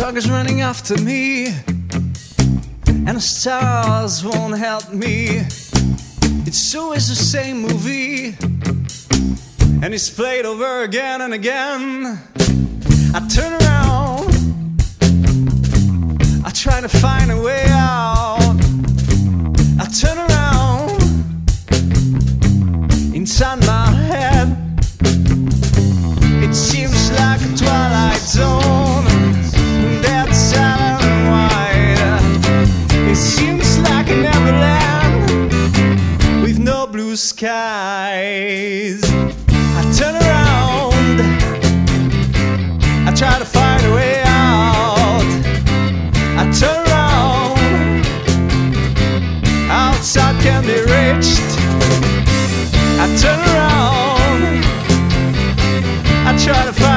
clock is running after me, and the stars won't help me. It's always the same movie, and it's played over again and again. I turn around, I try to find a way out. I turn around inside my head. It seems like a twilight zone, dead, silent and white. It seems like a neverland with no blue skies. I turn around, I try to find a way out. I turn around, outside can be reached. I turn around, I try to find